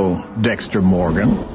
little Dexter Morgan.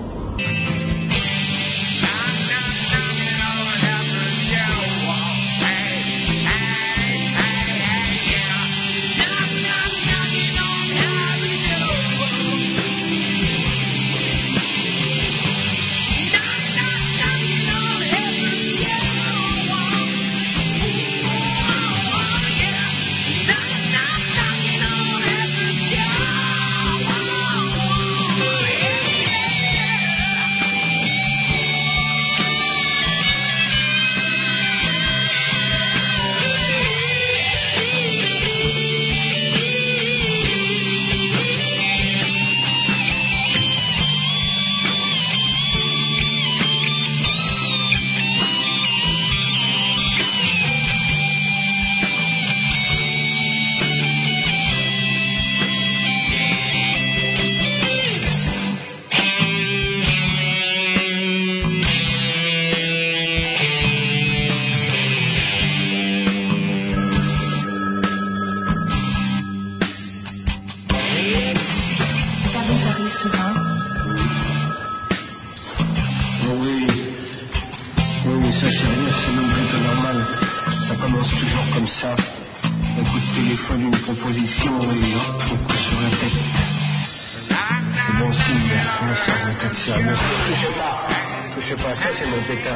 Oui, ça c'est rien, c'est même plutôt normal. Ça commence toujours comme ça. Un coup de téléphone, une proposition et hop, un coup sur la tête. C'est bon signe, on va faire un tas de sérieux. Touchez pas, ça c'est mon pétard.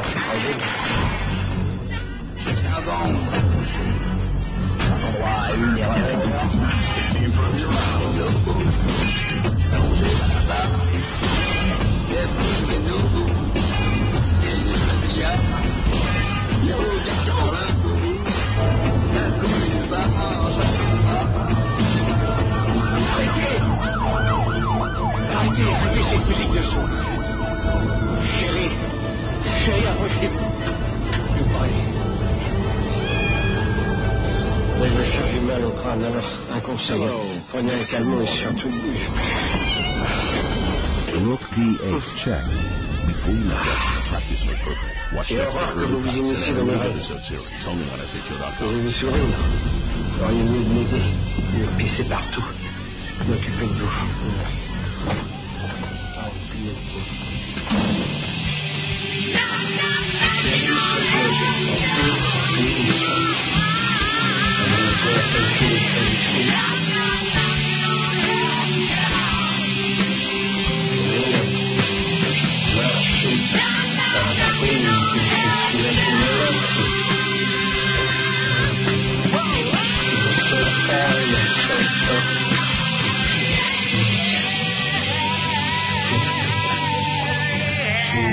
Avant, endroit à une erreur. Arrêtez cette musique de son. Chérie, approchez-vous. Je prie. Mais je me charge mal au crâne, alors un conseil. Prenez un calmant et surtout ne bougez pas. Rook P8 check. Before you let that practice make perfect. Watch Et horreur que vous vous initiez dans mes rêves. Vous vous sourire. Vous auriez mieux de m'aider. Me pisser partout. M'occuper de vous.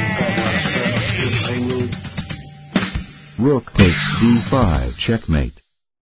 Rook takes D5, checkmate.